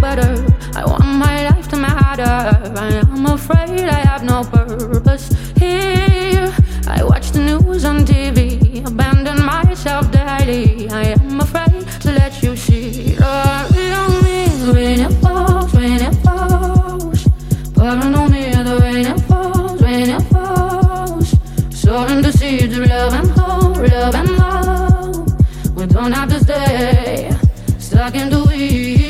better. I want my life to matter. I am afraid I have no purpose here. I watch the news on TV, abandon myself daily. I am afraid to let you see the real me. When it falls, when it falls, pouring on me the rain it falls, when it falls. Sowing the seeds of love and hope, love and love. We don't have to stay stuck in the weeds.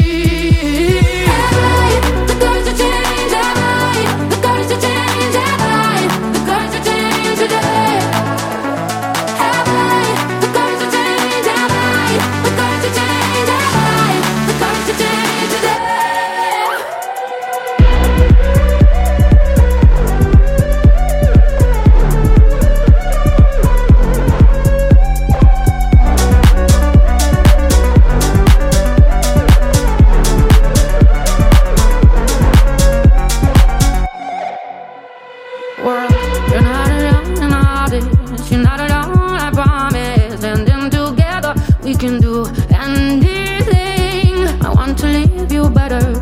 The courage to change our life, the courage to change our life, the courage to change today. Have I the courage to change our life, the courage to change our life, the courage to change today. World, you're not alone in all this. You're not alone, I promise. And then together we can do anything. I want to leave you better.